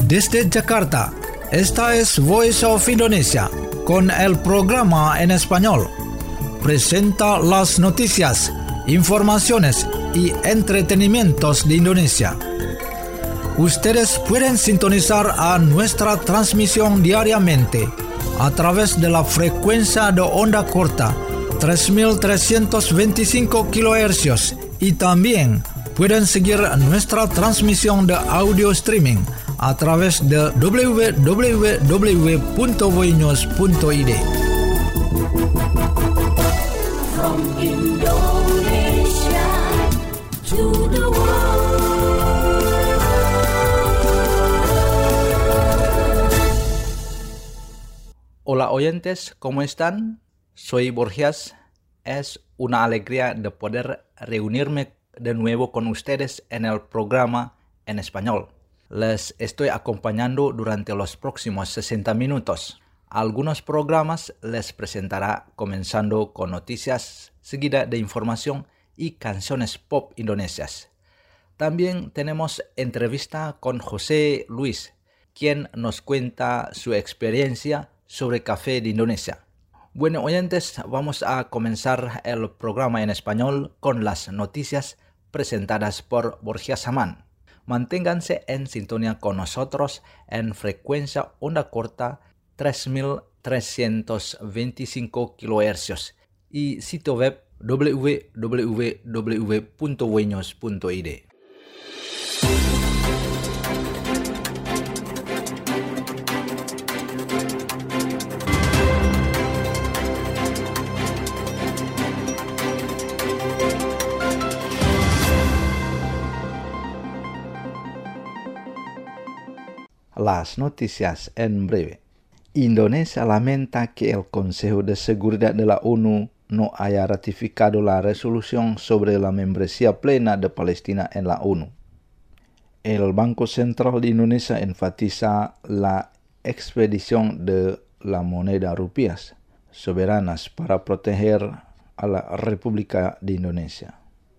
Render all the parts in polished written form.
Desde Jakarta, esta es Voice of Indonesia, con el programa en español. Presenta las noticias, informaciones y entretenimientos de Indonesia. Ustedes pueden sintonizar a nuestra transmisión diariamente a través de la frecuencia de onda corta 3.325 kHz y también pueden seguir nuestra transmisión de audio streaming a través de www.voinews.id. From Indonesia to the world. Hola oyentes, ¿cómo están? Soy Borges. Es una alegría de poder reunirme de nuevo con ustedes en el programa en español. Les estoy acompañando durante los próximos 60 minutos. Algunos programas les presentará comenzando con noticias, seguida de información y canciones pop indonesias. También tenemos entrevista con José Luis, quien nos cuenta su experiencia sobre café de Indonesia. Bueno, oyentes, vamos a comenzar el programa en español con las noticias presentadas por Borges Saman. Manténganse en sintonía con nosotros en frecuencia onda corta 3.325 kHz y sitio web www.voinews.id. Las noticias en breve. Indonesia lamenta que el Consejo de Seguridad de la ONU no haya ratificado la resolución sobre la membresía plena de Palestina en la ONU. El Banco Central de Indonesia enfatiza la expedición de la moneda rupias soberanas para proteger a la República de Indonesia.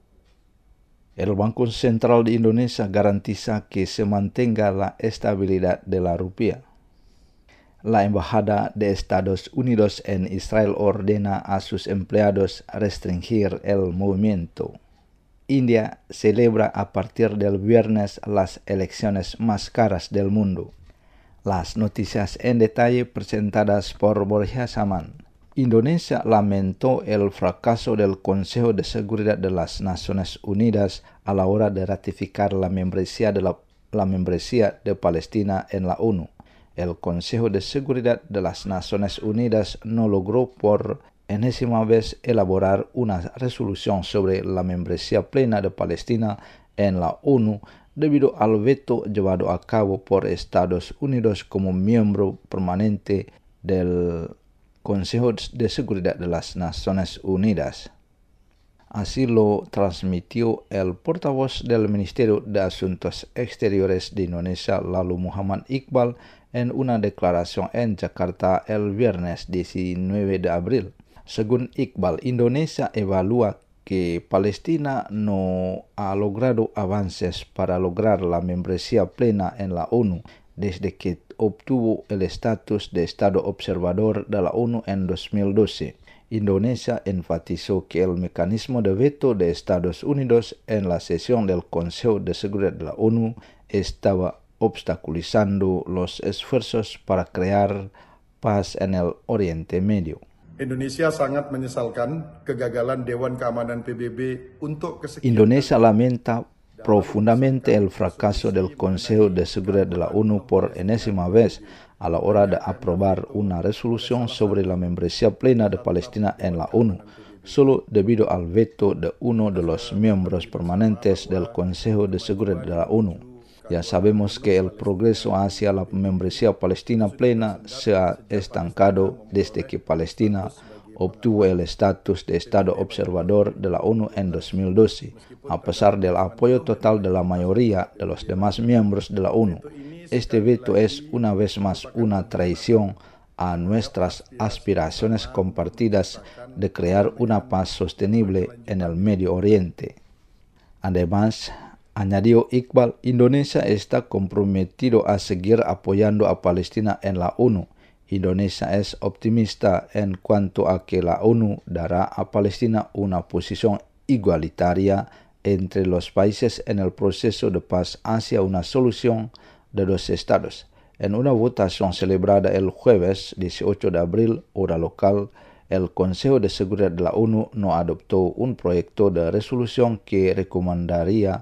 El Banco Central de Indonesia garantiza que se mantenga la estabilidad de la rupiah. La Embajada de Estados Unidos en Israel ordena a sus empleados restringir el movimiento. India celebra a partir del viernes las elecciones más caras del mundo. Las noticias en detalle presentadas por Borges Saman. Indonesia lamentó el fracaso del Consejo de Seguridad de las Naciones Unidas a la hora de ratificar la membresía de Palestina en la ONU. El Consejo de Seguridad de las Naciones Unidas no logró por enésima vez elaborar una resolución sobre la membresía plena de Palestina en la ONU debido al veto llevado a cabo por Estados Unidos como miembro permanente del Consejo de Seguridad de las Naciones Unidas. Así lo transmitió el portavoz del Ministerio de Asuntos Exteriores de Indonesia, Lalu Muhammad Iqbal, en una declaración en Jakarta el viernes 19 de abril. Según Iqbal, Indonesia evalúa que Palestina no ha logrado avances para lograr la membresía plena en la ONU desde que obtuvo el estatus de Estado observador de la ONU en 2012. Indonesia enfatizó que el mecanismo de veto de Estados Unidos en la sesión del Consejo de Seguridad de la ONU estaba obstaculizando los esfuerzos para crear paz en el Oriente Medio. Indonesia sangat menyesalkan kegagalan Dewan Keamanan PBB untuk Indonesia lamenta profundamente el fracaso del Consejo de Seguridad de la ONU por enésima vez a la hora de aprobar una resolución sobre la membresía plena de Palestina en la ONU, solo debido al veto de uno de los miembros permanentes del Consejo de Seguridad de la ONU. Ya sabemos que el progreso hacia la membresía palestina plena se ha estancado desde que Palestina obtuvo el estatus de Estado observador de la ONU en 2012, a pesar del apoyo total de la mayoría de los demás miembros de la ONU. Este veto es una vez más una traición a nuestras aspiraciones compartidas de crear una paz sostenible en el Medio Oriente. Además, Añadió Iqbal, Indonesia está comprometido a seguir apoyando a Palestina en la ONU. Indonesia es optimista en cuanto a que la ONU dará a Palestina una posición igualitaria entre los países en el proceso de paz hacia una solución de dos estados. En una votación celebrada el jueves 18 de abril, hora local, el Consejo de Seguridad de la ONU no adoptó un proyecto de resolución que recomendaría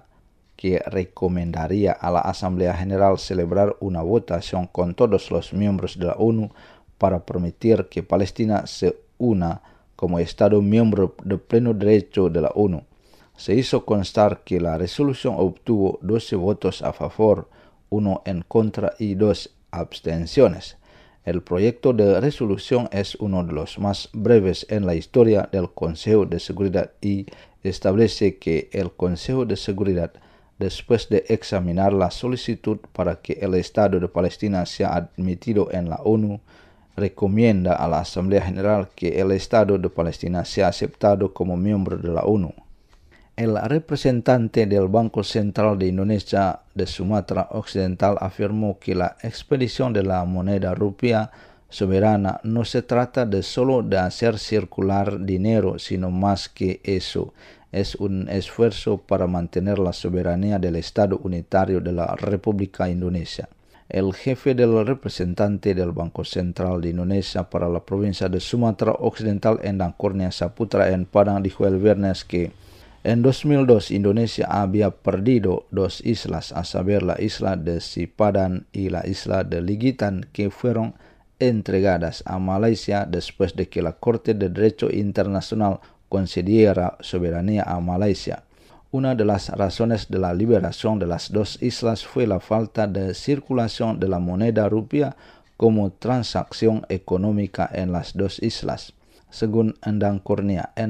a la Asamblea General celebrar una votación con todos los miembros de la ONU para permitir que Palestina se una como Estado miembro de pleno derecho de la ONU. Se hizo constar que la resolución obtuvo 12 votos a favor, 1 en contra y 2 abstenciones. El proyecto de resolución es uno de los más breves en la historia del Consejo de Seguridad y establece que el Consejo de Seguridad, después de examinar la solicitud para que el Estado de Palestina sea admitido en la ONU, recomienda a la Asamblea General que el Estado de Palestina sea aceptado como miembro de la ONU. El representante del Banco Central de Indonesia de Sumatra Occidental afirmó que la expedición de la moneda rupiah soberana no se trata de solo de hacer circular dinero, sino más que eso. Es un esfuerzo para mantener la soberanía del Estado unitario de la República Indonesia. El jefe del representante del Banco Central de Indonesia para la provincia de Sumatra Occidental, Endang Kurnia Saputra, en Padang, dijo el viernes que en 2002 Indonesia había perdido 2 islas, a saber la isla de Sipadan y la isla de Ligitan, que fueron entregadas a Malaysia después de que la Corte de Derecho Internacional concediera soberanía a Malaysia. Una de las razones de la liberación de las 2 islas fue la falta de circulación de la moneda rupiah como transacción económica en las 2 islas. Según Endang Kurnia, en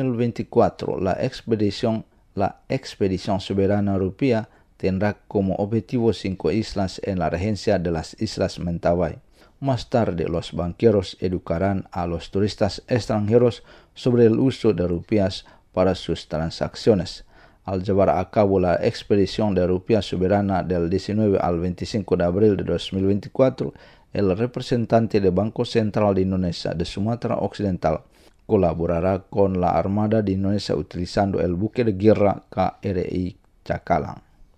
2024 la expedición soberana rupiah tendrá como objetivo 5 islas en la regencia de las Islas Mentawai. Más tarde, los banqueros educarán a los turistas extranjeros sobre el uso de rupias para sus transacciones. Al llevar a cabo la expedición de rupiah soberana del 19 al 25 de abril de 2024, el representante del Banco Central de Indonesia de Sumatra Occidental colaborará con la Armada de Indonesia utilizando el buque de guerra KRI Cakalang.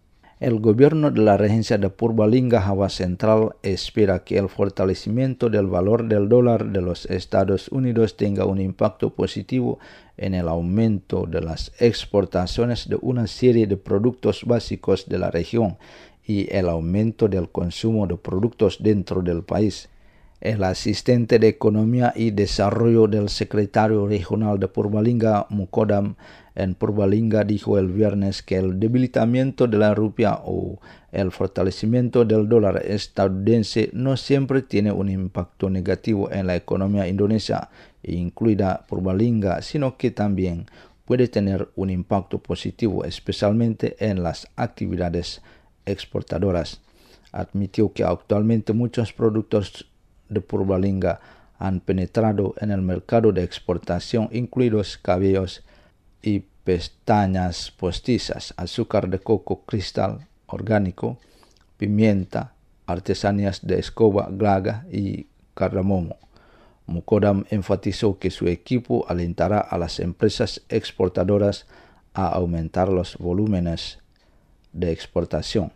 El gobierno de la regencia de Purbalingga, Java Central, espera que el fortalecimiento del valor del dólar de los Estados Unidos tenga un impacto positivo en el aumento de las exportaciones de una serie de productos básicos de la región y el aumento del consumo de productos dentro del país. El asistente de Economía y Desarrollo del secretario regional de Purbalingga, Mukodam, en Purbalingga, dijo el viernes que el debilitamiento de la rupiah o el fortalecimiento del dólar estadounidense no siempre tiene un impacto negativo en la economía indonesia, incluida Purbalingga, sino que también puede tener un impacto positivo, especialmente en las actividades exportadoras. Admitió que actualmente muchos productos de Purbalingga han penetrado en el mercado de exportación, incluidos cabellos y pestañas postizas, azúcar de coco cristal orgánico, pimienta, artesanías de escoba, glaga y cardamomo. Mukodam enfatizó que su equipo alentará a las empresas exportadoras a aumentar los volúmenes de exportación.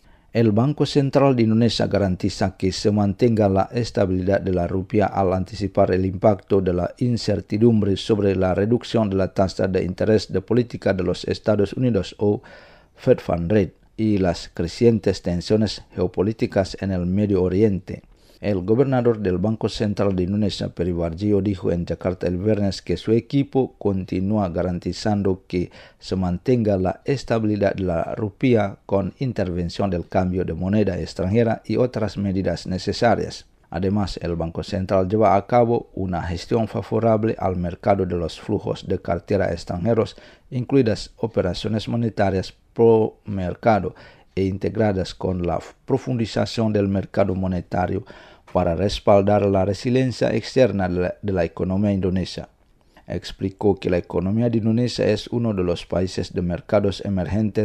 El Banco Central de Indonesia garantiza que se mantenga la estabilidad de la rupiah al anticipar el impacto de la incertidumbre sobre la reducción de la tasa de interés de política de los Estados Unidos o Fed Fund Rate y las crecientes tensiones geopolíticas en el Medio Oriente. El gobernador del Banco Central de Indonesia, Peri Warjio, dijo en Jakarta el viernes que su equipo continúa garantizando que se mantenga la estabilidad de la rupiah con intervención del cambio de moneda extranjera y otras medidas necesarias. Además, el Banco Central lleva a cabo una gestión favorable al mercado de los flujos de cartera extranjeros, incluidas operaciones monetarias pro mercado e integradas con la profundización del mercado monetario para respaldar la resiliencia externa de la economía indonesia. Explicó que la economía de Indonesia es uno de los países de mercados emergentes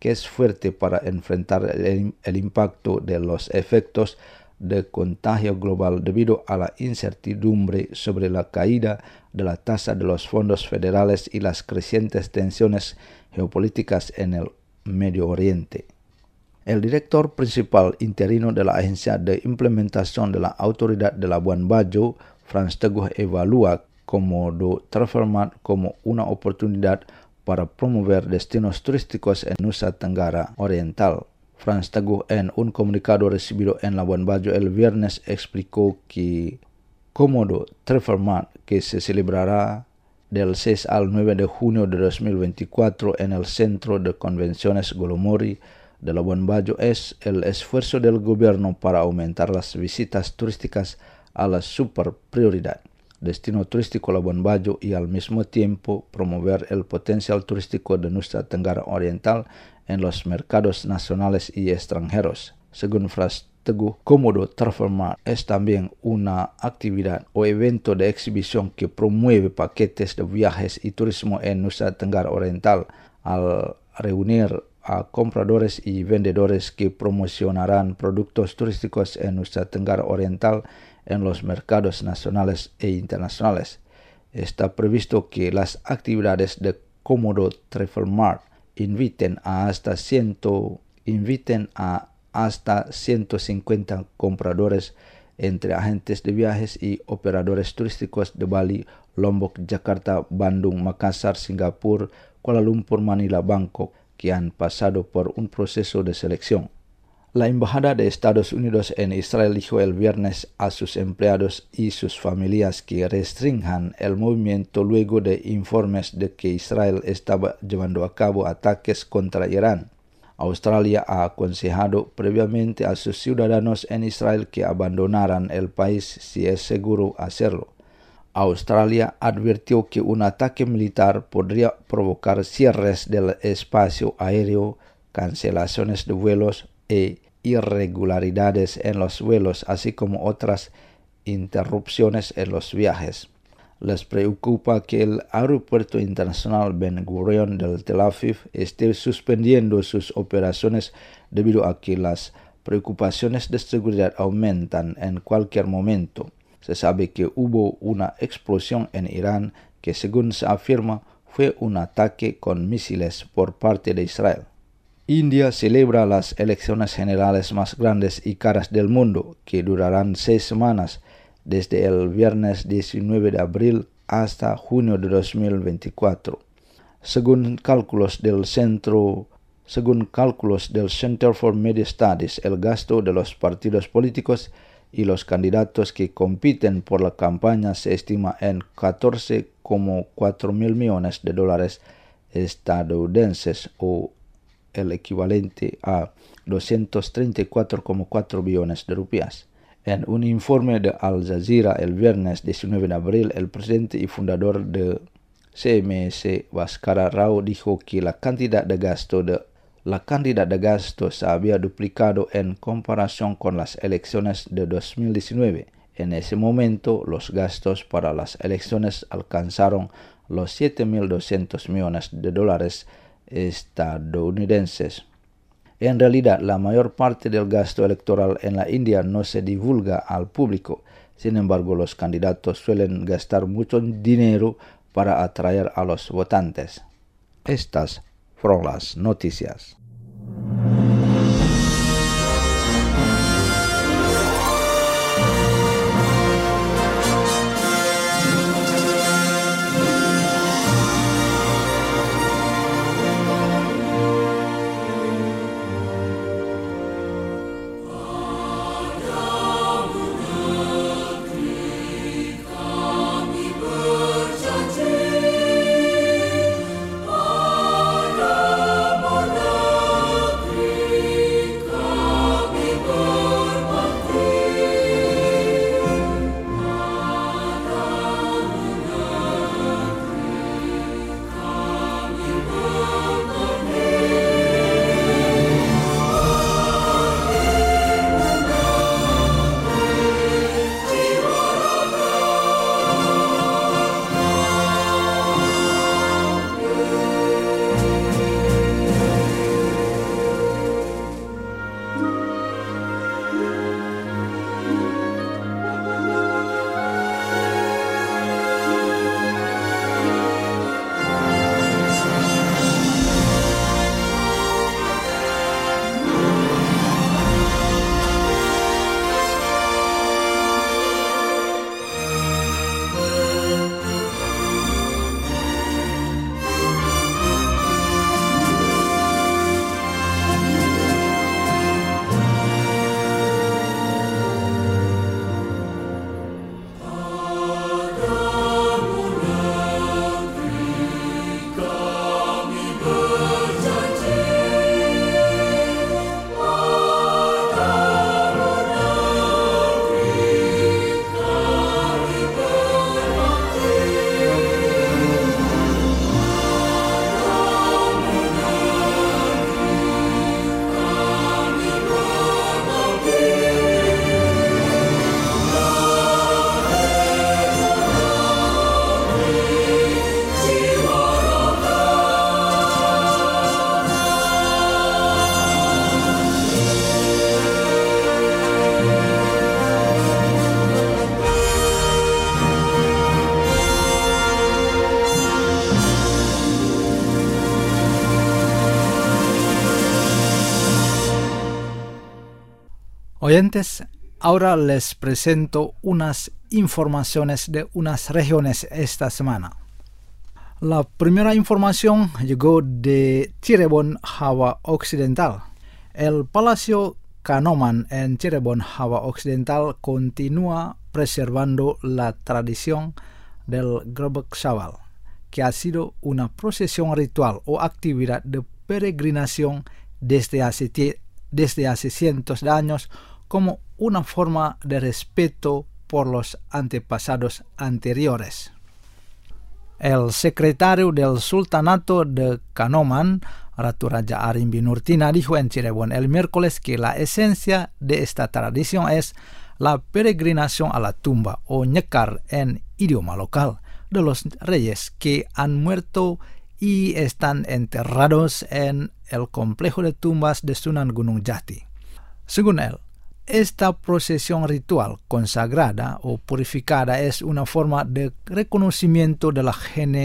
que es fuerte para enfrentar el impacto de los efectos de contagio global debido a la incertidumbre sobre la caída de la tasa de los fondos federales y las crecientes tensiones geopolíticas en el Medio Oriente. El director principal interino de la Agencia de Implementación de la Autoridad de Labuan Bajo, Frans Teguh, evalúa Komodo Travel Mart como una oportunidad para promover destinos turísticos en Nusa Tenggara Oriental. Frans Teguh, en un comunicado recibido en Labuan Bajo el viernes, explicó que Komodo Travel Mart, que se celebrará del 6 al 9 de junio de 2024 en el Centro de Convenciones Golomori de Labuan Bajo, es el esfuerzo del gobierno para aumentar las visitas turísticas a la super prioridad, destino turístico Labuan Bajo, y al mismo tiempo promover el potencial turístico de Nusa Tenggara Oriental en los mercados nacionales y extranjeros. Según Frans Teguh, Komodo Travel Mart es también una actividad o evento de exhibición que promueve paquetes de viajes y turismo en Nusa Tenggara Oriental al reunir a compradores y vendedores que promocionarán productos turísticos en Nusa Tenggara Oriental en los mercados nacionales e internacionales. Está previsto que las actividades de Komodo Travel Mart inviten a hasta 150 compradores entre agentes de viajes y operadores turísticos de Bali, Lombok, Jakarta, Bandung, Makassar, Singapur, Kuala Lumpur, Manila, Bangkok, que han pasado por un proceso de selección. La Embajada de Estados Unidos en Israel dijo el viernes a sus empleados y sus familias que restrinjan el movimiento luego de informes de que Israel estaba llevando a cabo ataques contra Irán. Australia ha aconsejado previamente a sus ciudadanos en Israel que abandonaran el país si es seguro hacerlo. Australia advirtió que un ataque militar podría provocar cierres del espacio aéreo, cancelaciones de vuelos e irregularidades en los vuelos, así como otras interrupciones en los viajes. Les preocupa que el Aeropuerto Internacional Ben Gurion del Tel Aviv esté suspendiendo sus operaciones debido a que las preocupaciones de seguridad aumentan en cualquier momento. Se sabe que hubo una explosión en Irán que, según se afirma, fue un ataque con misiles por parte de Israel. India celebra las elecciones generales más grandes y caras del mundo, que durarán 6 semanas, desde el viernes 19 de abril hasta junio de 2024. Según cálculos del Center for Media Studies, el gasto de los partidos políticos y los candidatos que compiten por la campaña se estima en 14,4 mil millones de dólares estadounidenses, o el equivalente a 234,4 billones de rupias. En un informe de Al Jazeera el viernes 19 de abril, el presidente y fundador de CMS, Bhaskara Rao, dijo que la cantidad de gasto se había duplicado en comparación con las elecciones de 2019. En ese momento, los gastos para las elecciones alcanzaron los 7.200 millones de dólares estadounidenses. En realidad, la mayor parte del gasto electoral en la India no se divulga al público. Sin embargo, los candidatos suelen gastar mucho dinero para atraer a los votantes. Estas fueron las noticias. Ada Oyentes, ahora les presento unas informaciones de unas regiones esta semana. La primera información llegó de Cirebon, Java Occidental. El Palacio Kanoman en Cirebon, Java Occidental continúa preservando la tradición del Grebek Sawal, que ha sido una procesión ritual o actividad de peregrinación desde hace cientos de años como una forma de respeto por los antepasados anteriores. El secretario del Sultanato de Kanoman, Ratu Raja Arimbi Nurtina, dijo en Cirebon el miércoles que la esencia de esta tradición es la peregrinación a la tumba o nyekar en idioma local de los reyes que han muerto y están enterrados en el complejo de tumbas de Sunan Gunung Jati. Según él, esta procesión ritual consagrada o purificada es una forma de reconocimiento de la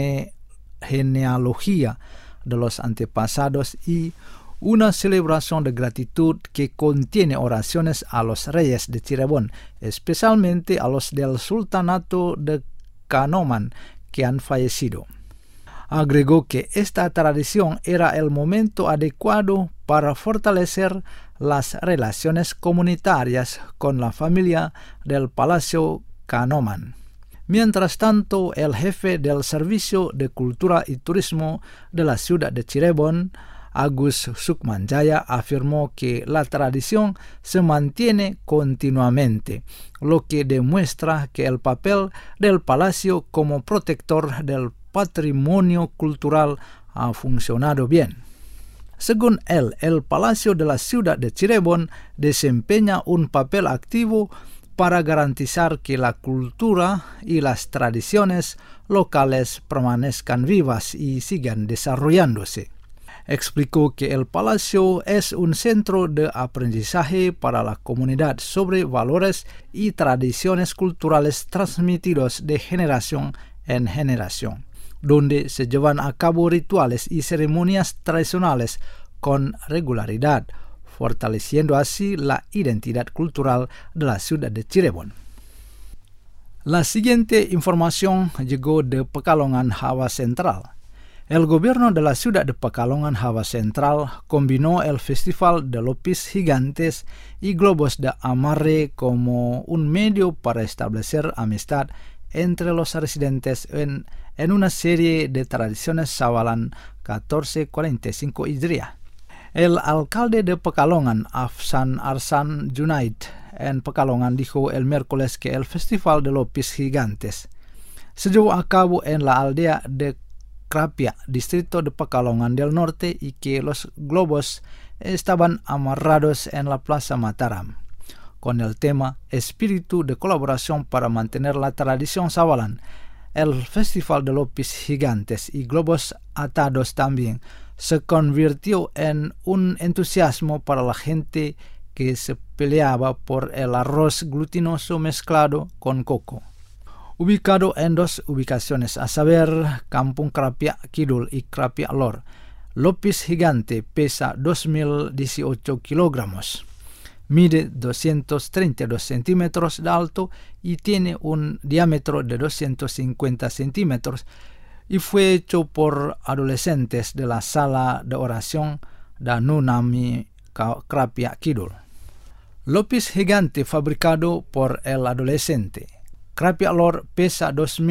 genealogía de los antepasados y una celebración de gratitud que contiene oraciones a los reyes de Cirebon, especialmente a los del Sultanato de Kanoman que han fallecido. Agregó que esta tradición era el momento adecuado para fortalecer las relaciones comunitarias con la familia del Palacio Kanoman. Mientras tanto, el jefe del Servicio de Cultura y Turismo de la ciudad de Cirebon, Agus Sukmanjaya, afirmó que la tradición se mantiene continuamente, lo que demuestra que el papel del palacio como protector del patrimonio cultural ha funcionado bien. Según él, el Palacio de la ciudad de Cirebon desempeña un papel activo para garantizar que la cultura y las tradiciones locales permanezcan vivas y sigan desarrollándose. Explicó que el palacio es un centro de aprendizaje para la comunidad sobre valores y tradiciones culturales transmitidos de generación en generación, donde se llevan a cabo rituales y ceremonias tradicionales con regularidad, fortaleciendo así la identidad cultural de la ciudad de Cirebon. La siguiente información llegó de Pekalongan, Java Central. El gobierno de la ciudad de Pekalongan, Java Central, combinó el Festival de Lopis Gigantes y Globos de Amarre como un medio para establecer amistad entre los residentes en una serie de tradiciones Sawalan 1445 Hijriah. El alcalde de Pekalongan, Afsan Arsan Junaid, en Pekalongan dijo el miércoles que el Festival de Lopis Gigantes se llevó a cabo en la aldea de Krapia, distrito de Pekalongan del Norte, y que los globos estaban amarrados en la Plaza Mataram, con el tema Espíritu de colaboración para mantener la tradición Sawalan. El Festival de Lopis Gigantes y Globos Atados también se convirtió en un entusiasmo para la gente que se peleaba por el arroz glutinoso mezclado con coco. Ubicado en dos ubicaciones, a saber, Kampung Krapia Kidul y Krapia Lor, Lopis Gigante pesa 2.018 kilogramos, mide 232 centímetros de alto y tiene un diámetro de 250 centímetros y fue hecho por adolescentes de la sala de oración Danunami Krapia Kidul. Lopis Gigante fabricado por el adolescente. Krapia Lor pesa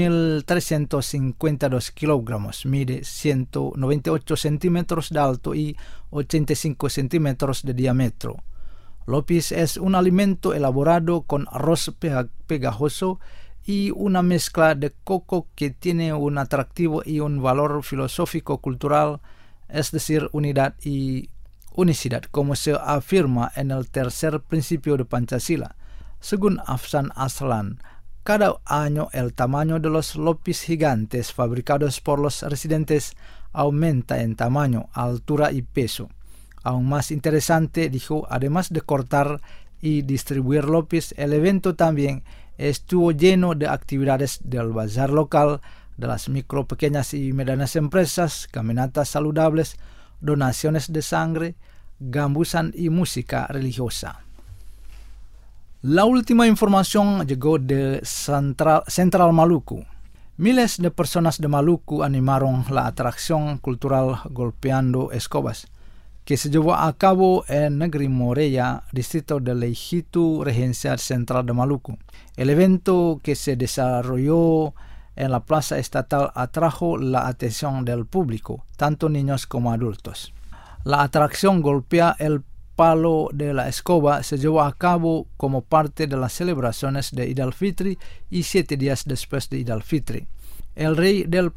2.352 kilogramos, mide 198 centímetros de alto y 85 centímetros de diámetro. Lopis es un alimento elaborado con arroz pegajoso y una mezcla de coco que tiene un atractivo y un valor filosófico-cultural, es decir, unidad y unicidad, como se afirma en el tercer principio de Pancasila. Según Afsan Aslan, cada año el tamaño de los lopis gigantes fabricados por los residentes aumenta en tamaño, altura y peso. Aún más interesante, dijo, además de cortar y distribuir lopis, el evento también estuvo lleno de actividades del bazar local, de las micro, pequeñas y medianas empresas, caminatas saludables, donaciones de sangre, gambusan y música religiosa. La última información llegó de Central Maluku. Miles de personas de Maluku animaron la atracción cultural Golpeando Escobas, que se llevó a cabo en Negeri Moreya, distrito de Leijitu, Regencia Central de Maluku. El evento, que se desarrolló en la plaza estatal, atrajo la atención del público, tanto niños como adultos. La atracción Golpea el Palo de la Escoba se llevó a cabo como parte de las celebraciones de Eid al-Fitri y 7 días después de Eid al-Fitri. El rey del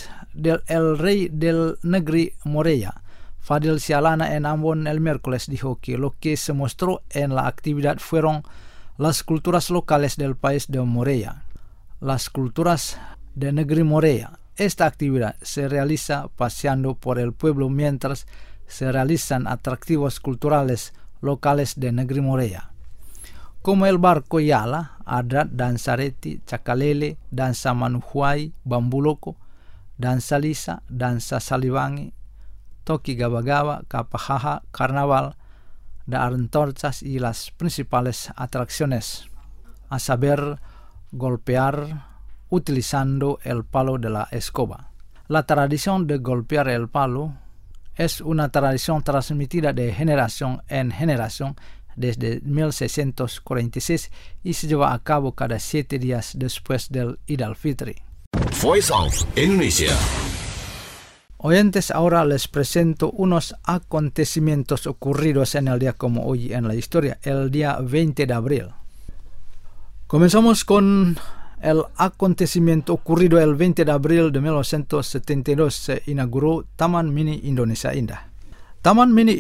Negeri Moreya, Fadil Sialana, en Ambon el miércoles dijo que lo que se mostró en la actividad fueron las culturas locales del país de Moreya. Las culturas de Negeri Moreya. Esta actividad se realiza paseando por el pueblo mientras se realizan atractivos culturales locales de Negeri Moreya, como el barco Yala, adat, dansa reti, cakalele, dansa manuhuai, bambuloco, dansa lisa, dansa salivangi, toki gaba-gaba, kapahaha, carnaval, da antorchas y las principales atracciones, a saber, golpear utilizando el palo de la escoba. La tradición de golpear el palo es una tradición transmitida de generación en generación desde 1646 y se lleva a cabo cada 7 días después del Eid al-Fitri. Voice of Indonesia. Oyentes, ahora les presento unos acontecimientos ocurridos en el día como hoy en la historia, el día 20 de abril. Comenzamos con el acontecimiento ocurrido el 20 de abril de 1972. Se inauguró Taman Mini Indonesia Indah. Taman Mini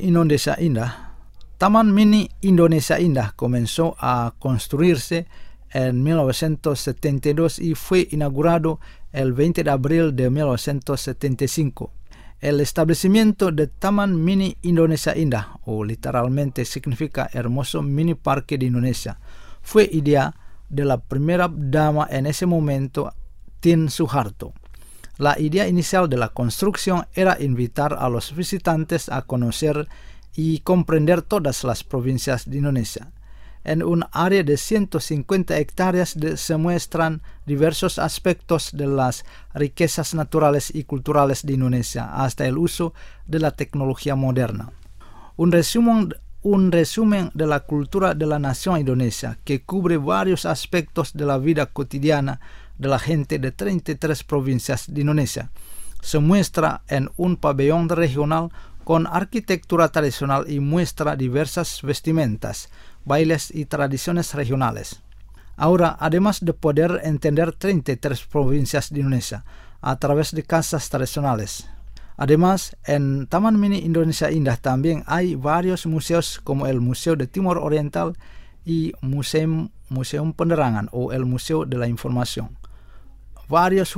Indonesia Indah comenzó a construirse en 1972 y fue inaugurado el 20 de abril de 1975. El establecimiento de Taman Mini Indonesia Indah, o literalmente significa hermoso mini parque de Indonesia, fue idea de la primera dama en ese momento, Tien Soeharto. La idea inicial de la construcción era invitar a los visitantes a conocer y comprender todas las provincias de Indonesia. En un área de 150 hectáreas se muestran diversos aspectos de las riquezas naturales y culturales de Indonesia, hasta el uso de la tecnología moderna. Un resumen de la cultura de la nación indonesia, que cubre varios aspectos de la vida cotidiana de la gente de 33 provincias de Indonesia, se muestra en un pabellón regional con arquitectura tradicional y muestra diversas vestimentas, bailes y tradiciones regionales. Ahora, además de poder entender 33 provincias de Indonesia a través de casas tradicionales. Además, en Taman Mini Indonesia Indah también hay varios museos como el Museo de Timor Oriental y Museum Penerangan o el Museo de la Información. Varios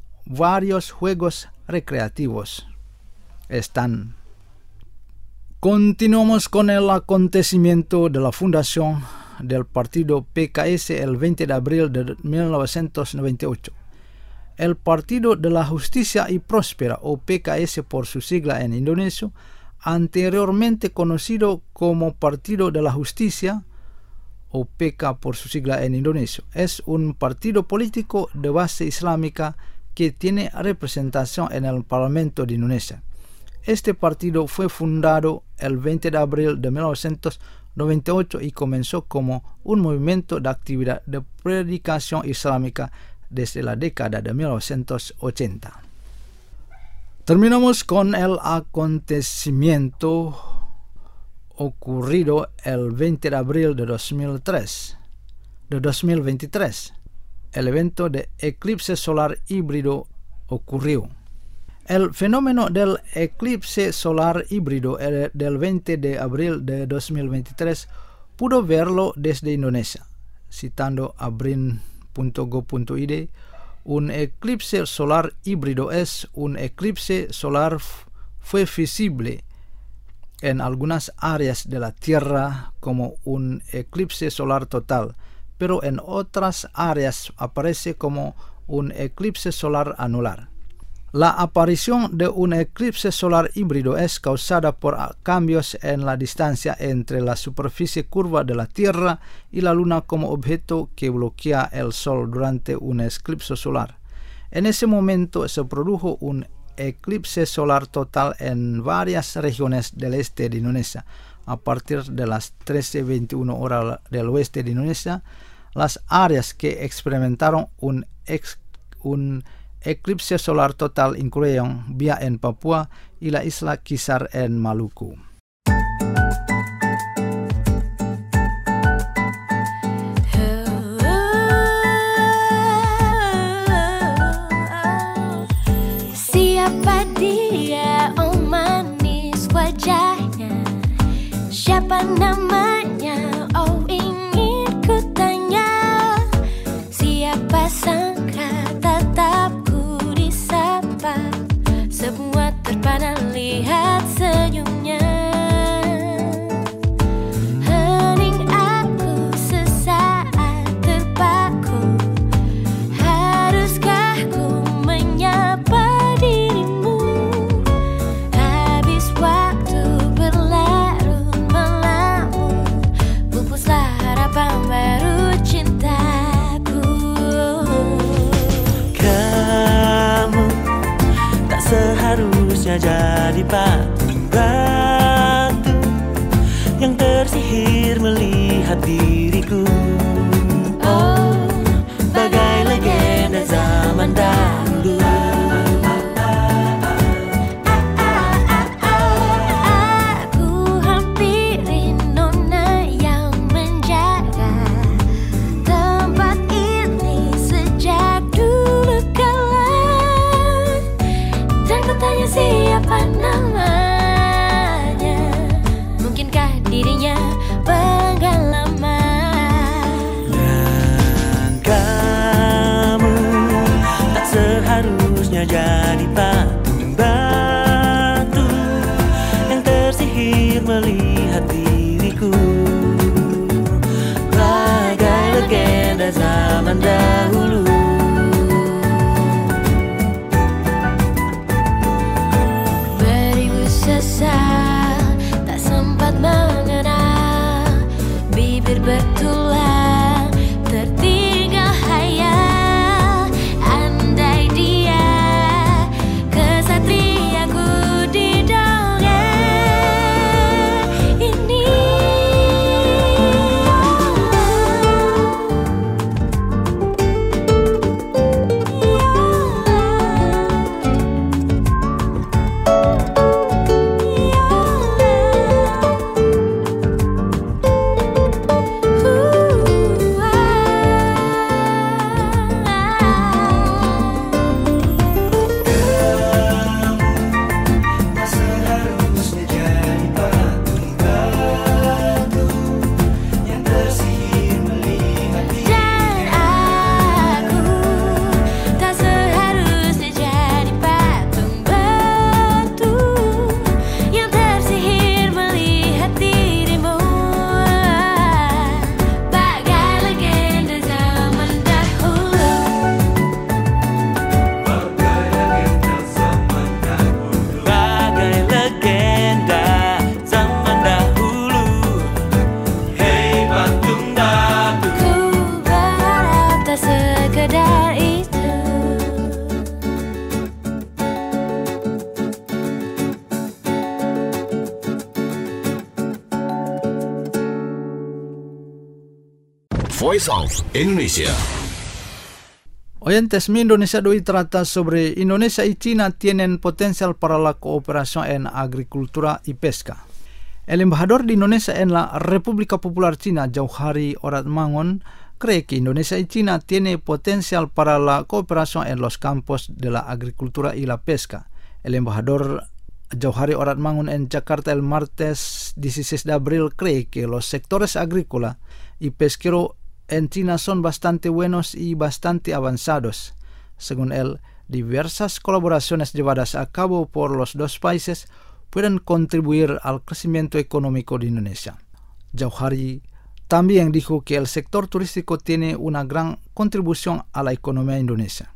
juegos recreativos están. Continuamos con el acontecimiento de la fundación del partido PKS el 20 de abril de 1998. El Partido de la Justicia y Próspera, o PKS por su sigla en indonesio, anteriormente conocido como Partido de la Justicia, o PK por su sigla en indonesio, es un partido político de base islámica que tiene representación en el Parlamento de Indonesia. Este partido fue fundado el 20 de abril de 1998 y comenzó como un movimiento de actividad de predicación islámica desde la década de 1980. Terminamos con el acontecimiento ocurrido el 20 de abril de 2023. El evento de eclipse solar híbrido ocurrió. El fenómeno del eclipse solar híbrido del 20 de abril de 2023 pudo verlo desde Indonesia. Citando a brin.go.id, un eclipse solar híbrido es un eclipse solar fue visible en algunas áreas de la Tierra como un eclipse solar total, pero en otras áreas aparece como un eclipse solar anular. La aparición de un eclipse solar híbrido es causada por cambios en la distancia entre la superficie curva de la Tierra y la Luna como objeto que bloquea el Sol durante un eclipse solar. En ese momento se produjo un eclipse solar total en varias regiones del este de Indonesia. A partir de las 13:21 horas del oeste de Indonesia, las áreas que experimentaron un eclipse solar total incluyen Biak en Papua y la isla Kisar en Maluku. Siapa dia, oh manis wajahnya? Siapa namanya, oh ingin ku tanya. Siapa sangka tatapku disapa, semua terpana lihat senyumnya. Hening aku sesaat terpaku, haruskah ku menyapa dirimu? Habis waktu berlarut melamun, pupuslah harapan baru cintaku. Kamu tak seharusnya jadi patung batu yang tersihir melihat diriku. Oh, bagai legenda zaman dahulu. Aku hampiri nona yang menjaga tempat ini sejak dulu kala, dan kutanya siapa namanya. Mungkinkah dirinya pengalaman? Dan kamu tak seharusnya jadi patung batu yang tersihir melihat diriku. Bagai legenda zaman dahulu. Beribu sesal, tak sempat mengenal. Bibir bertulang, tertinggal hayal. Andai dia kesatriaku di dongeng ini. Dan aku tak seharusnya jadi patung batu yang tersihir melihat dirimu. Bagai legenda zaman dahulu. Bagai legenda zaman dahulu. Hei patung batu. Ku berharap tak sekedar itu. Voice of Indonesia. Oyentes, mi Indonesia Doi trata sobre Indonesia y China tienen potencial para la cooperación en agricultura y pesca. El embajador de Indonesia en la República Popular China, Jauhari Oratmangun, cree que Indonesia y China tienen potencial para la cooperación en los campos de la agricultura y la pesca. El embajador Jauhari Oratmangun en Jakarta el martes 16 de abril cree que los sectores agrícola y pesquero en China son bastante buenos y bastante avanzados. Según él, diversas colaboraciones llevadas a cabo por los dos países pueden contribuir al crecimiento económico de Indonesia. Jauhari también dijo que el sector turístico tiene una gran contribución a la economía indonesia.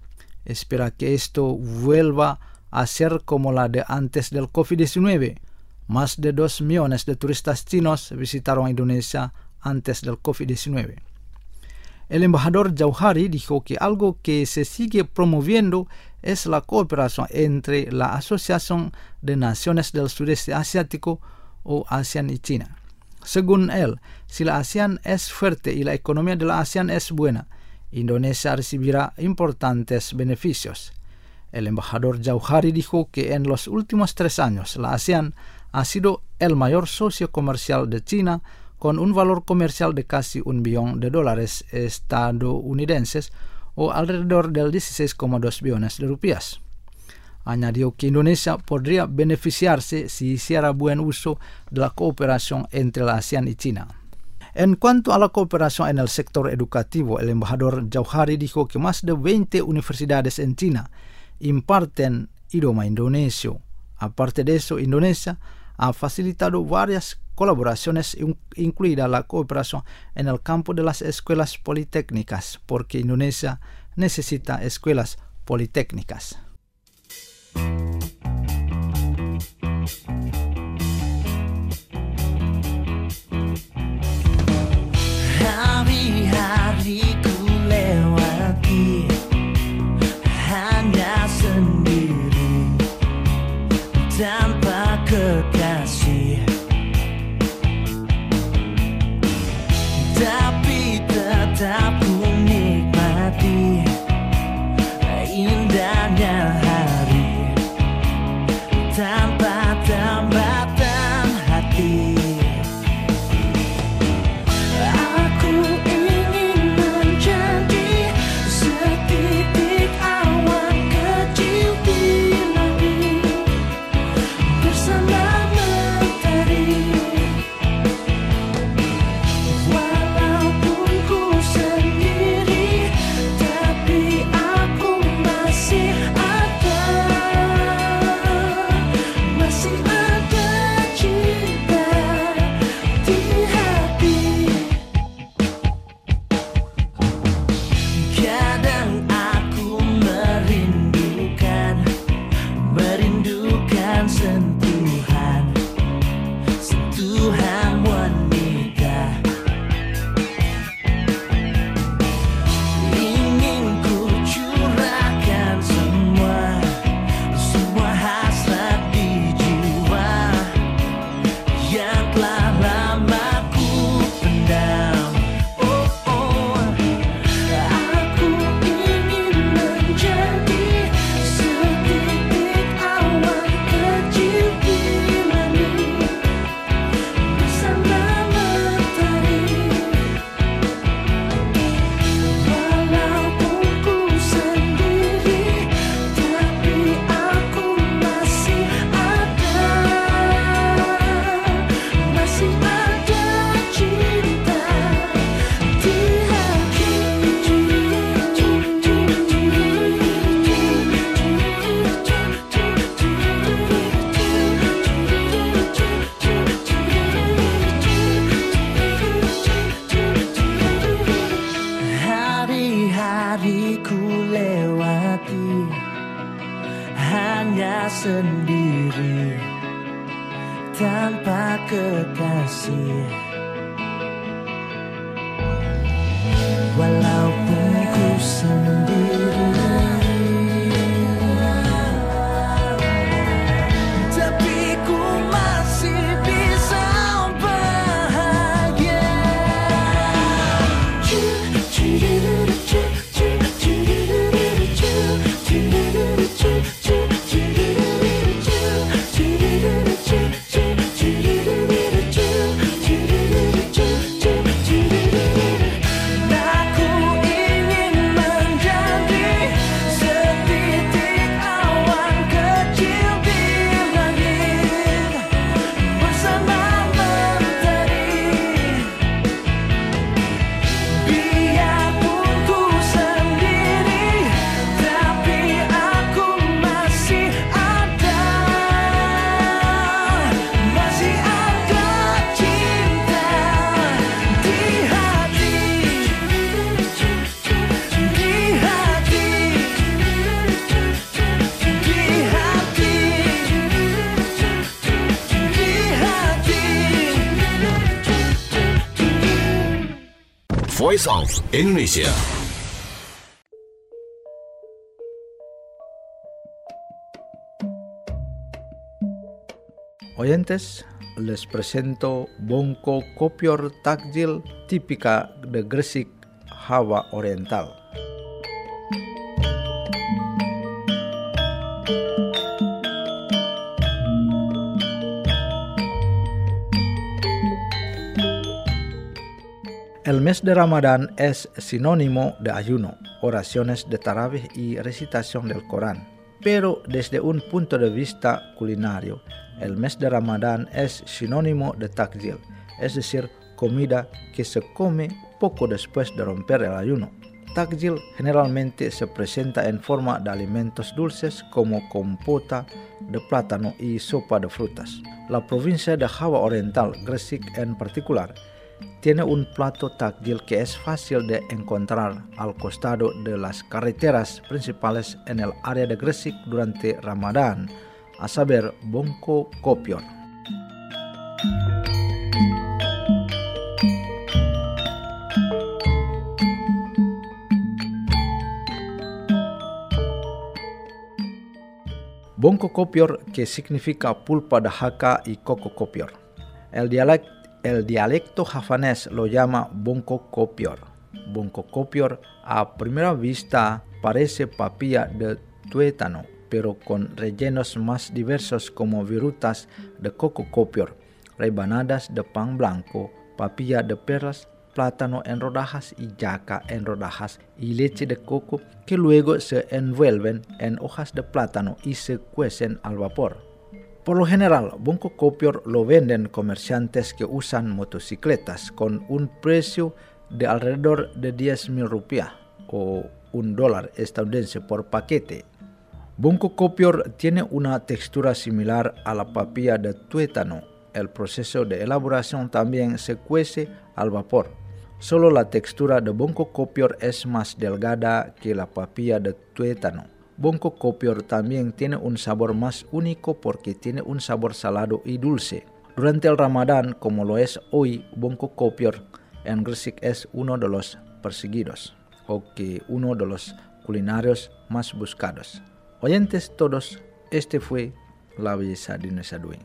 Espera que esto vuelva a ser como la de antes del COVID-19. Más de 2 millones de turistas chinos visitaron Indonesia antes del COVID-19. El embajador Jauhari dijo que algo que se sigue promoviendo es la cooperación entre la Asociación de Naciones del Sudeste Asiático o ASEAN y China. Según él, si la ASEAN es fuerte y la economía de la ASEAN es buena, Indonesia recibirá importantes beneficios. El embajador Jauhari dijo que en los últimos 3 años la ASEAN ha sido el mayor socio comercial de China, con un valor comercial de casi $1 billón estadounidenses o alrededor del 16,2 billones de rupias. Añadió que Indonesia podría beneficiarse si hiciera buen uso de la cooperación entre la ASEAN y China. En cuanto a la cooperación en el sector educativo, el embajador Jauhari dijo que más de 20 universidades en China imparten idioma indonesio. Aparte de eso, Indonesia ha facilitado varias colaboraciones, incluida la cooperación en el campo de las escuelas politécnicas, porque Indonesia necesita escuelas politécnicas. Hari-hariku lewati hanya sendiri tanpa kekasih, tapi tetap ku nikmati indahnya hari tanpa tambatan hati. Aku ingin menjadi setitik awan kecil di langit bersama mentari. Walaupun ku sendiri, tapi aku masih ada cinta di hati. Kadang aku merindukan sentuhan wanita. Ingin ku curahkan semua hasrat di jiwa yang telah lama ku pendam. Aku ingin menjadi setitik awan kecil di langit bersama mentari. Walaupun ku sendiri, tapi aku masih ada cinta di hati. Hari-hariku lewati hanya sendiri tanpa kekasih. Walaupun ku sendiri, tapi ku masih bisa bahagia. Voice of Indonesia. Oyentes, les presento bongko kopior takjil típica de Gresik, Java Oriental. El mes de Ramadán es sinónimo de ayuno, oraciones de tarawih y recitación del Corán. Pero desde un punto de vista culinario, el mes de Ramadán es sinónimo de takjil, es decir, comida que se come poco después de romper el ayuno. Takjil generalmente se presenta en forma de alimentos dulces como compota de plátano y sopa de frutas. La provincia de Java Oriental, Gresik en particular, tiene un plato takjil que es fácil de encontrar al costado de las carreteras principales en el área de Gresik durante Ramadán, a saber, bongko kopior. Bongko kopior, que significa pulpa de jaca y coco kopior. El dialecto javanés lo llama bongko kopior. Bongko kopior a primera vista parece papilla de tuétano, pero con rellenos más diversos como virutas de coco kopior, rebanadas de pan blanco, papilla de perlas, plátano en rodajas y yaca en rodajas y leche de coco que luego se envuelven en hojas de plátano y se cuecen al vapor. Por lo general, bongko kopior lo venden comerciantes que usan motocicletas con un precio de alrededor de 10.000 rupiah o $1 estadounidense por paquete. Bongko kopior tiene una textura similar a la papilla de tuétano. El proceso de elaboración también se cuece al vapor. Solo la textura de bongko kopior es más delgada que la papilla de tuétano. Bongko kopior también tiene un sabor más único porque tiene un sabor salado y dulce. Durante el Ramadán, como lo es hoy, bongko kopior en Gresik es uno de los perseguidos, o que uno de los culinarios más buscados. Oyentes todos, este fue La Belleza de Nusa Dua.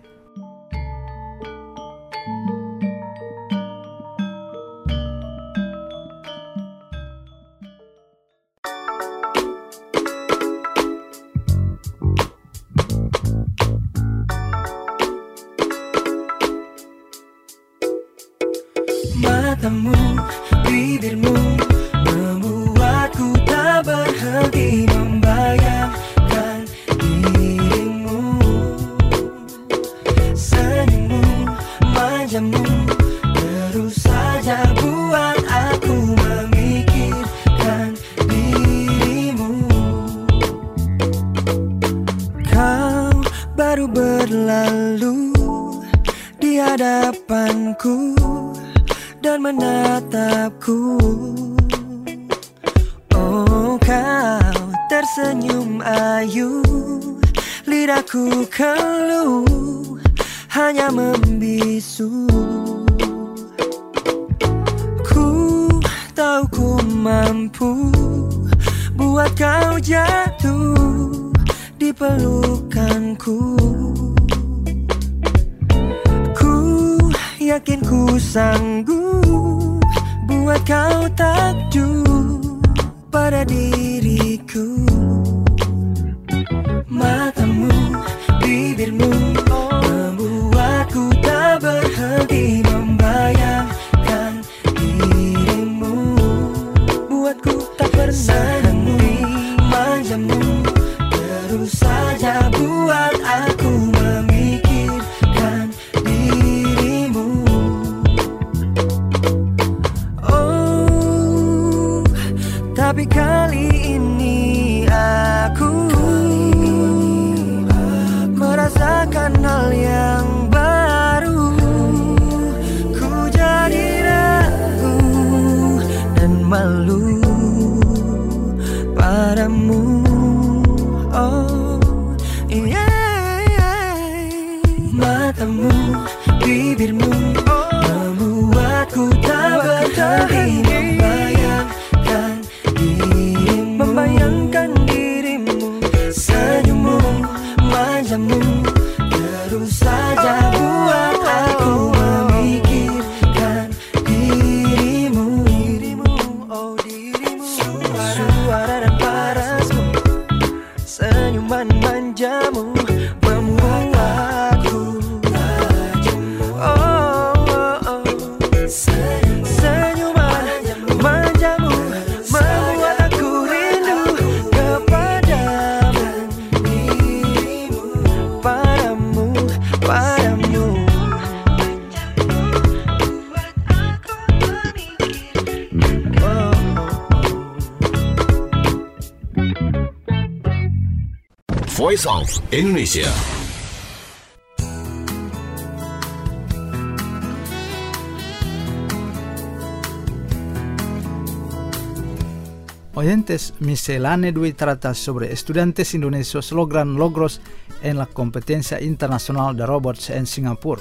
Matamu, bibirmu membuatku tak berhenti membayangkan dirimu. Senyummu, manjamu terus saja buat aku memikirkan dirimu. Kau baru berlalu di hadapanku dan menatapku. Oh, kau tersenyum ayu, lidahku keluh, hanya membisu. Ku tahu ku mampu buat kau jatuh di pelukanku. Yakin ku sanggup buat kau takjub pada diriku. Matamu, bibirmu membuatku tak berhenti membayangkan dirimu. Buatku tak pernah henti manjamu, terus saja buat aku memikirkan dirimu. Tapi kali ini aku merasakan hal yang baru. Ku jadi ragu dan malu padamu. Oh, yeah. memanjamu terus saja buat aku memikirkan dirimu, oh dirimu. Suara dan parasmu, senyuman manjamu membuatku rajamu. Oh. Senyuman manjamu membuat aku rindu kepadamu, dirimu, padamu. Voice of Indonesia. Oyentes, Miscelánea 2 trata sobre estudiantes indonesios logran logros en la competencia internacional de robots en Singapur.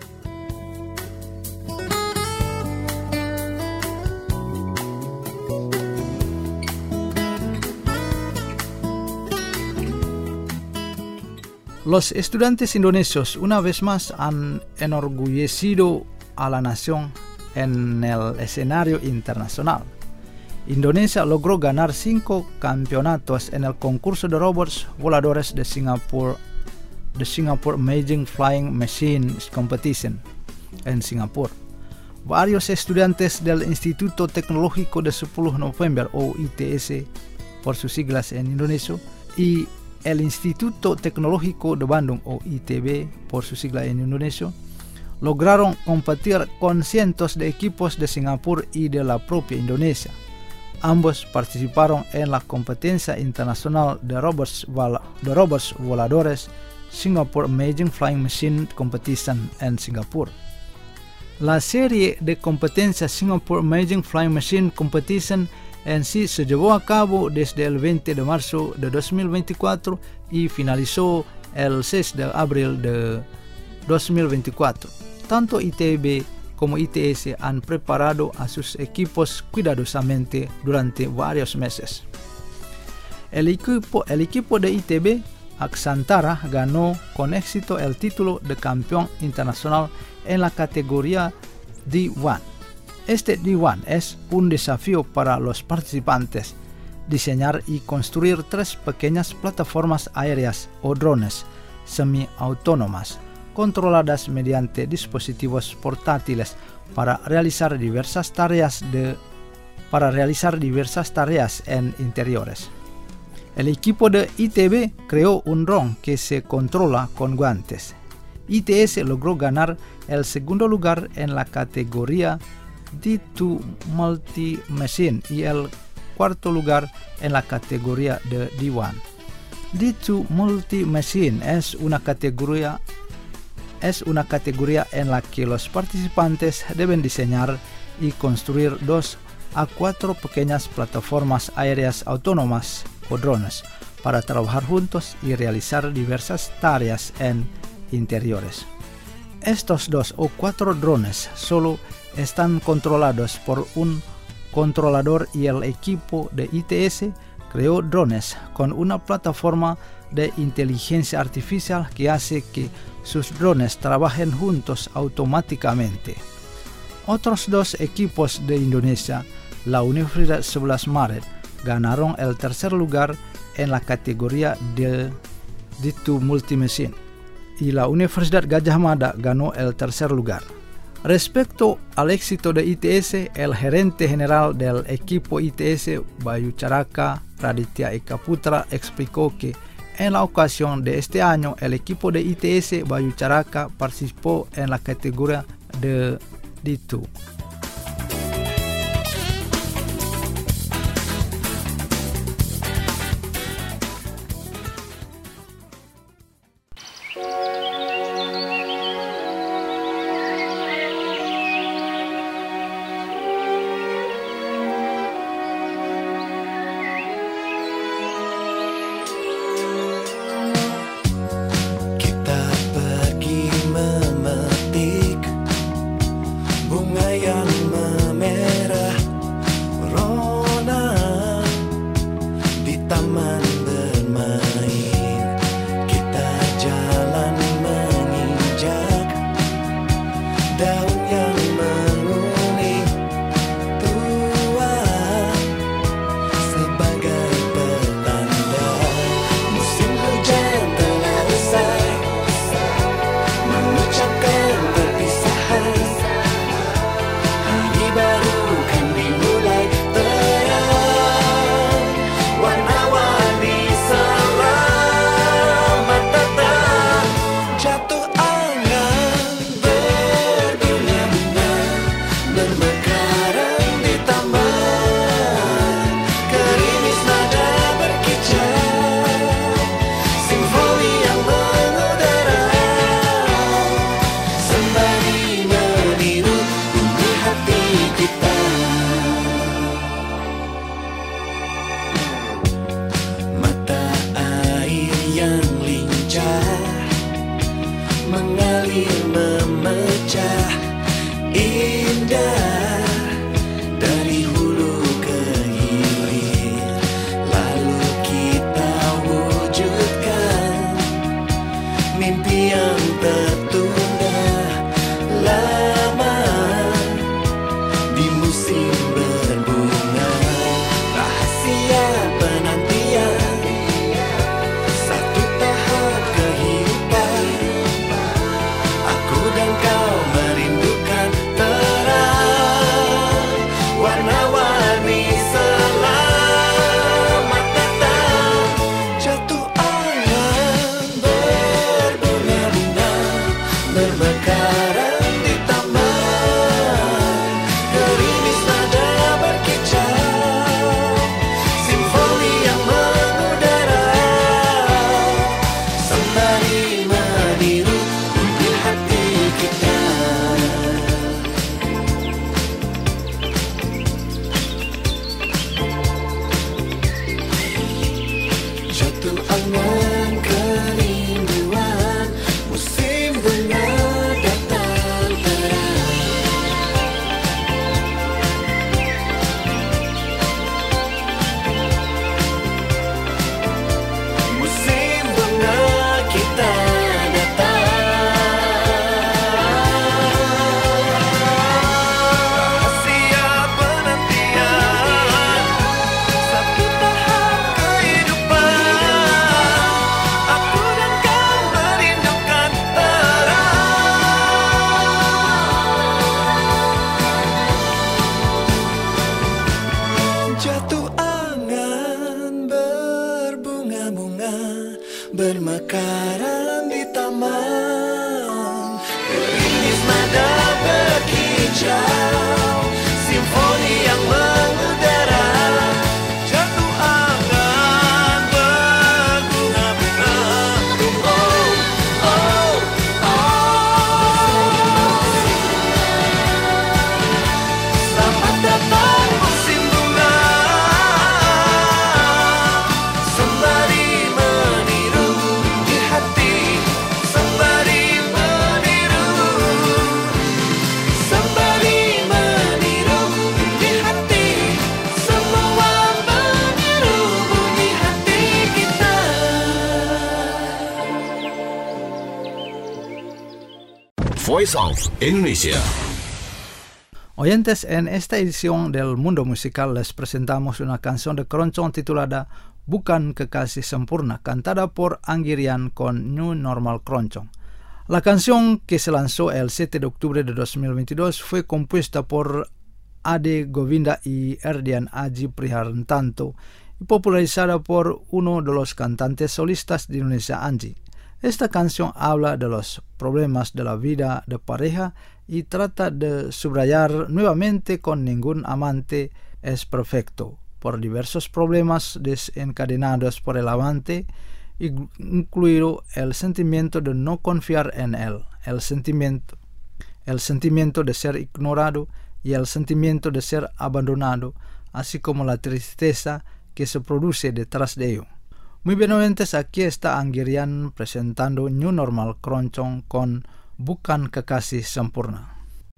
Los estudiantes indonesios una vez más han enorgullecido a la nación en el escenario internacional. Indonesia logró ganar 5 campeonatos en el concurso de robots voladores de Singapur, The Singapore Amazing Flying Machines Competition en Singapur. Varios estudiantes del Instituto Tecnológico de 10 November o ITS por sus siglas en Indonesia y el Instituto Tecnológico de Bandung o ITB por su sigla en Indonesia lograron competir con cientos de equipos de Singapur y de la propia Indonesia. Ambos participaron en la competencia internacional de robots voladores Singapore Amazing Flying Machine Competition en Singapur. La serie de competencia Singapore Amazing Flying Machine Competition en sí se llevó a cabo desde el 20 de marzo de 2024 y finalizó el 6 de abril de 2024. Tanto ITB como ITS han preparado a sus equipos cuidadosamente durante varios meses. El equipo de ITB, Aksantara, ganó con éxito el título de campeón internacional en la categoría D1. Este D1 es un desafío para los participantes: diseñar y construir 3 pequeñas plataformas aéreas o drones semi-autónomas controladas mediante dispositivos portátiles para realizar diversas tareas en interiores. El equipo de ITB creó un dron que se controla con guantes. ITS logró ganar el segundo lugar en la categoría D2 Multi-Machine y el cuarto lugar en la categoría de D1. D2 Multi-Machine es una categoría en la que los participantes deben diseñar y construir 2 a 4 pequeñas plataformas aéreas autónomas o drones para trabajar juntos y realizar diversas tareas en interiores. Estos 2 o 4 drones solo están controlados por un controlador y el equipo de ITS creó drones con una plataforma de inteligencia artificial que hace que sus drones trabajen juntos automáticamente. Otros 2 equipos de Indonesia, la Universidad 11 Maret, ganaron el tercer lugar en la categoría de D2 Multi-Machine y la Universidad Gadjah Mada ganó el tercer lugar. Respecto al éxito de ITS, el gerente general del equipo ITS, Bayu Caraka Raditya Eka Putra, explicó que en la ocasión de este año el equipo de ITS Bayu Caraka participó en la categoría de D2. Kita pergi memetik bunga yang air memecah, indah dari hulu ke hilir. Lalu kita wujudkan mimpi yang tertunda lama di musim berbunga. Rahasia penantian, satu tahap kehidupan. Aku dan kau merindukan terang, warna-warni selamat datang. Jatuh angan berbunga-bunga, bermekaran di taman. Gerimis nada berkicau, simfoni yang mengudara, sembari meniru bunyi hati kita. Jatuh angan kerinduan, musim bunga datang terang. Musim bunga kita datang. Rahasia penantian, satu tahap kehidupan. Aku dan kau merindukan terang. Jatuh angan berbunga-bunga, bermekaran di taman. Gerimis nada berkicau, simfoni yang mengudara. Jatuh angan berbunga-bunga. Oh, oh, oh. Selamat datang musim bunga, sembari meniru di hati, sembari meniru, sembari meniru di hati. Semua meniru bunyi hati kita. Voice of Indonesia. Oyentes, en esta edición del Mundo Musical les presentamos una canción de Keroncong titulada Bukan Kekasih Sempurna, cantada por Anggirian con New Normal Keroncong. La canción, que se lanzó el 7 de octubre de 2022, fue compuesta por Ade Govinda y Erdian Aji Priharantanto y popularizada por uno de los cantantes solistas de Indonesia, Anji. Esta canción habla de los problemas de la vida de pareja y trata de subrayar nuevamente con ningún amante es perfecto, por diversos problemas desencadenados por el amante, incluido el sentimiento de no confiar en él, el sentimiento de ser ignorado y el sentimiento de ser abandonado, así como la tristeza que se produce detrás de ello. Muy bien, oyentes, aquí está Anggirian presentando New Normal Keroncong con Bukan Kekasih Sempurna.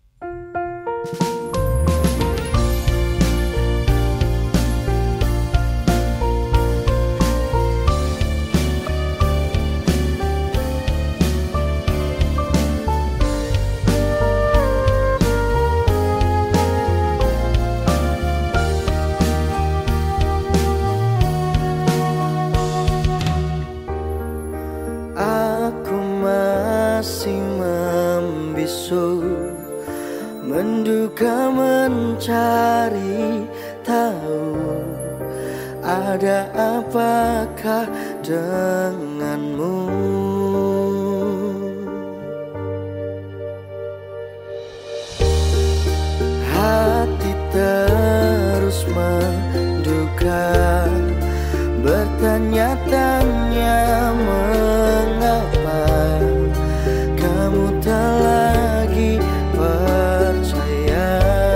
Aku masih membisu, menduga mencari tahu ada apakah denganmu. Hati terus menduga, bertanya-tanya mengapa kamu tak lagi percaya.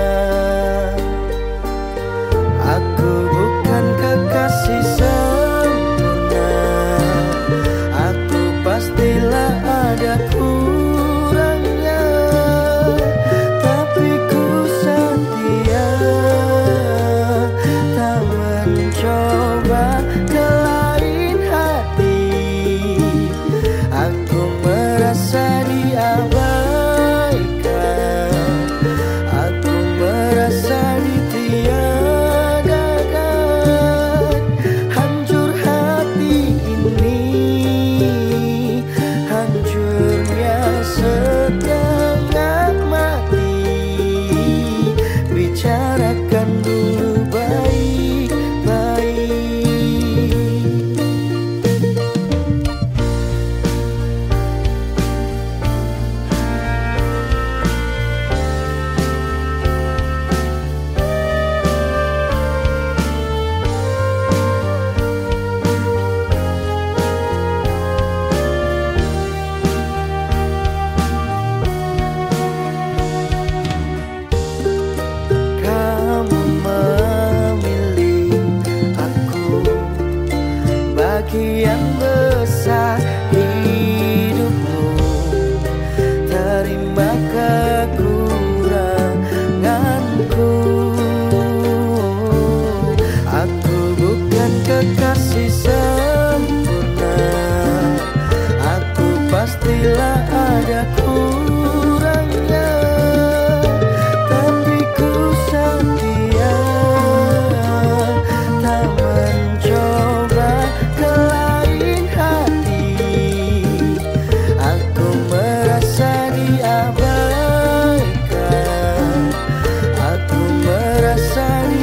Aku bukan kekasih sempurna, aku pastilah ada kurangnya. ada kurangnya, tapi ku setia tak mencoba ke lain hati. Aku merasa diabaikan, aku merasa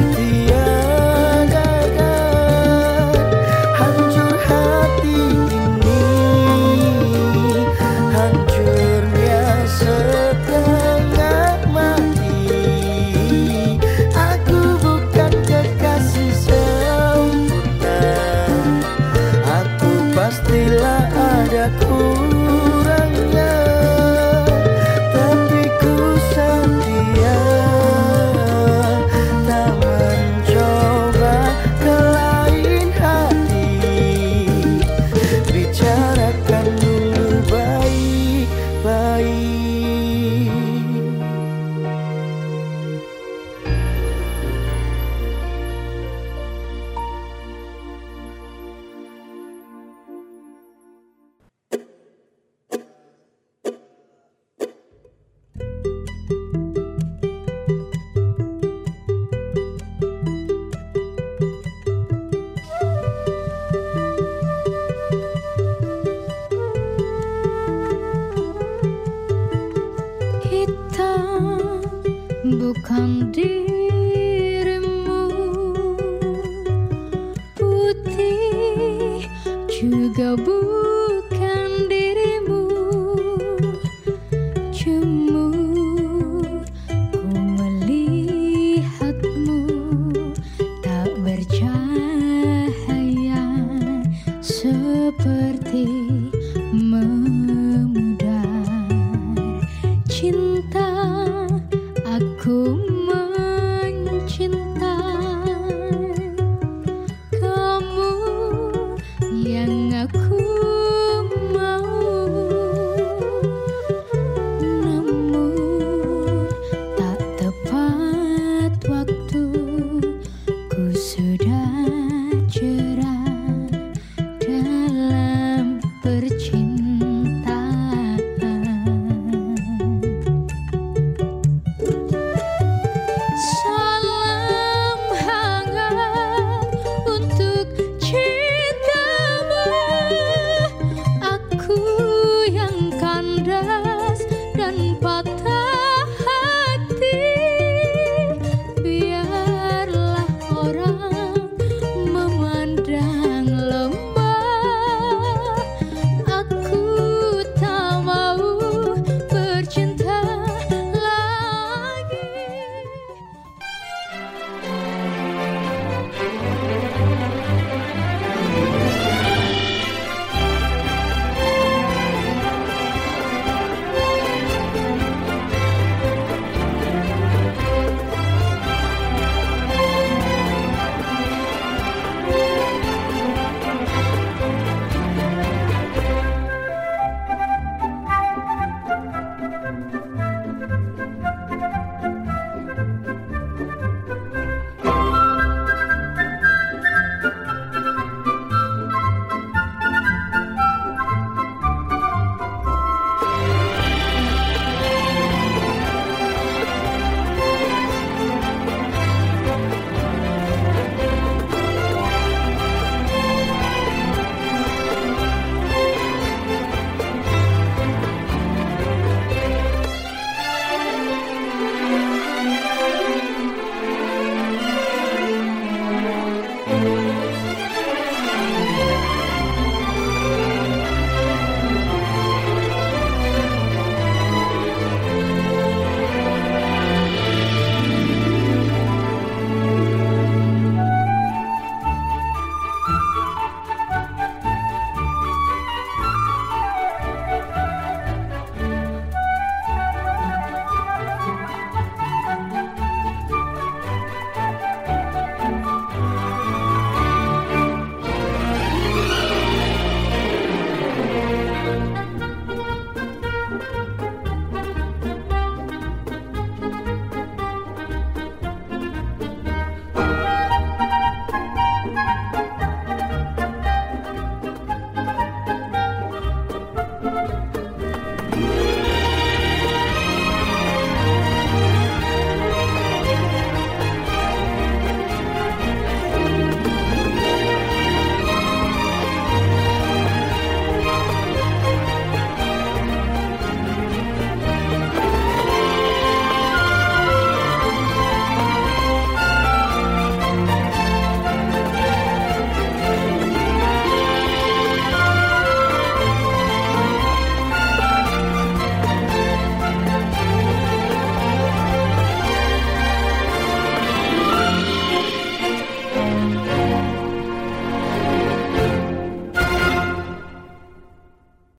ditiadakan. Hancur hati ini, hancurnya setengah mati. Aku bukan kekasih sempurna, aku pastilah ada kurangnya, tapi ku setia tak mencoba ke lain hati. Bicarakan dulu baik-baik. Hitam bukan dirimu, putih juga bukan dirimu. Jemur ku melihatmu tak bercahaya, seperti memudar. Cinta, aku mencinta kamu yang aku mau. Namun tak tepat waktu, ku sudah cerah dalam percintaan. Salam hangat untuk cintamu, aku yang kandas dan